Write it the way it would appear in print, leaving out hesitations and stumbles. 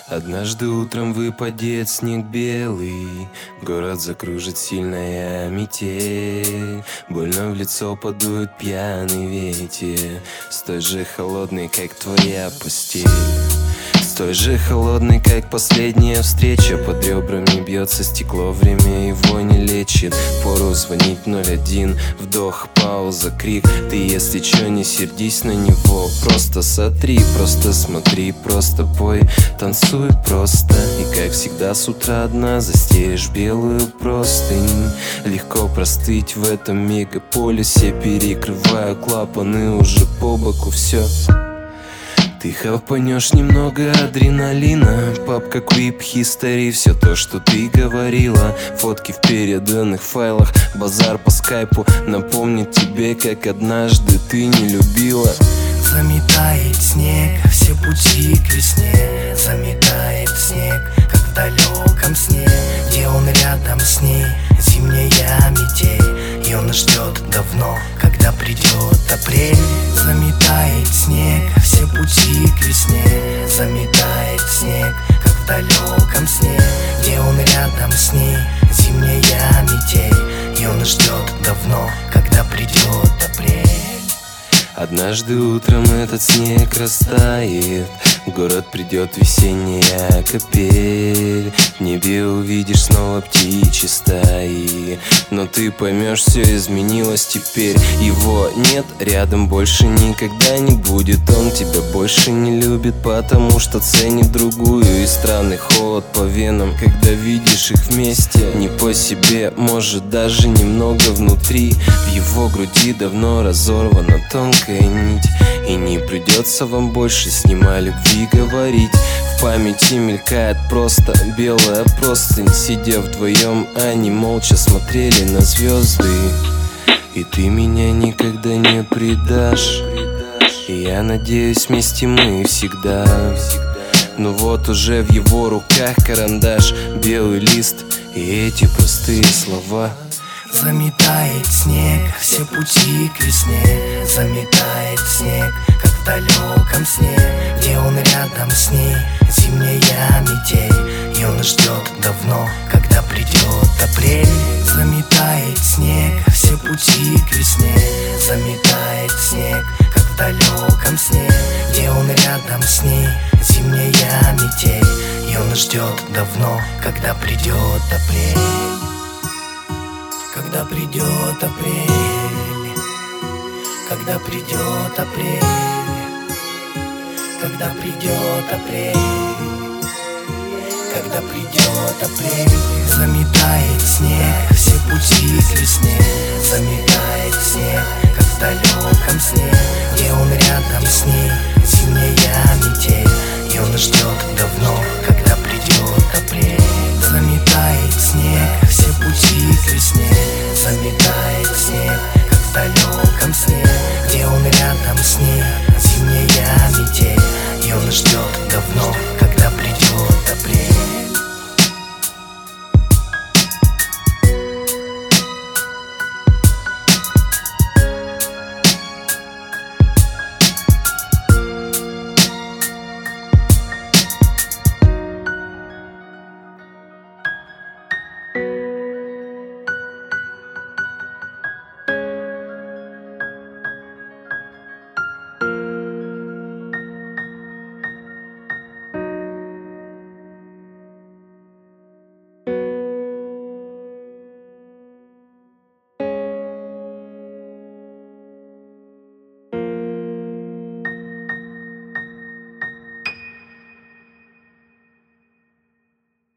Однажды утром выпадет снег белый, город закружит сильная метель. Больно в лицо подует пьяный ветер, столь же холодный, как твоя постель. Столь же холодный, как последняя встреча. Под ребрами бьется стекло, время его не лечит. Пору звонить 01, вдох, пауза, крик. Ты, если чё, не сердись на него. Просто сотри, просто смотри, просто пой, танцуй просто. И как всегда с утра одна застелишь белую простынь. Легко простыть в этом мегаполисе. Перекрываю клапаны уже по боку, все. Ты хапанешь немного адреналина. Папка Quip History, все то, что ты говорила. Фотки в переданных файлах, базар по скайпу напомнит тебе, как однажды ты не любила. Заметает снег все пути к весне. Заметает снег, как в далеком сне, где он рядом с ней. Зимняя метель, и он ждет давно, когда придет апрель. Заметает снег все пути к весне. Заметает снег, как в далеком сне, где он рядом с ней. Зимняя метель, и он ждет давно, когда придет апрель. Однажды утром этот снег растает, в город придет весенняя капель. В небе увидишь снова птичьи стаи, но ты поймешь, все изменилось теперь. Его нет рядом, больше никогда не будет. Он тебя больше не любит, потому что ценит другую. И странный холод по венам, когда видишь их вместе. Не по себе, может даже немного внутри. В его груди давно разорвана тонкая нить, и не придется вам больше с ним о любви говорить. В памяти мелькает просто белая простынь. Сидя вдвоем, они молча смотрели на звезды. И ты меня никогда не предашь, и я надеюсь, вместе мы всегда. Но вот уже в его руках карандаш, белый лист и эти простые слова. Заметает снег все пути к весне. Заметает снег, как в далеком сне, где он рядом с ней. Зимняя метель, и он ждет давно, когда придет апрель. Заметает снег все пути к весне. Заметает снег, как в далеком сне, где он рядом с ней. Зимняя метель, и он ждет давно, когда придет апрель. Когда придет апрель, когда придет апрель, когда придет апрель, когда придет апрель. Заметает снег все пути к весне. Заметает снег, как в далеком сне, где он рядом с ней. Зимняя метель, и он ждет давно, когда придет апрель. Заметает снег все пути к весне. Заметает